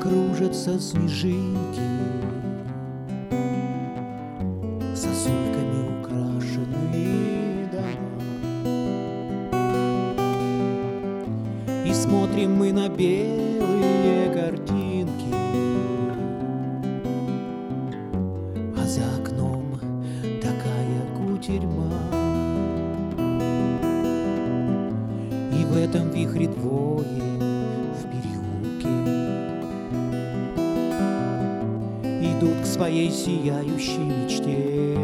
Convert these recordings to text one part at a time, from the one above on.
кружатся снежинки, сосульками украшенные дома. И смотрим мы на белые картинки, а за окном такая кутерьма. И в этом вихре двое в переулке идут к своей сияющей мечте.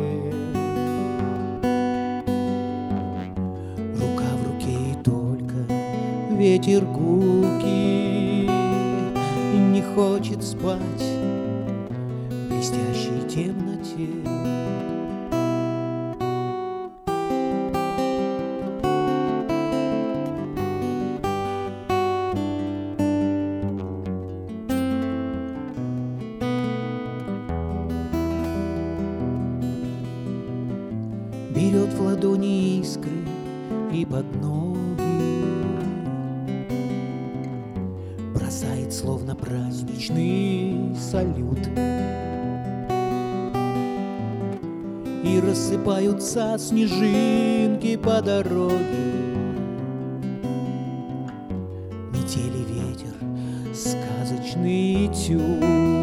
Рука в руке и только ветер гулкий не хочет спать в блестящей темноте. Берет в ладони искры и под ноги бросает, словно праздничный салют. И рассыпаются снежинки по дороге. Метели ветер, сказочный этюд.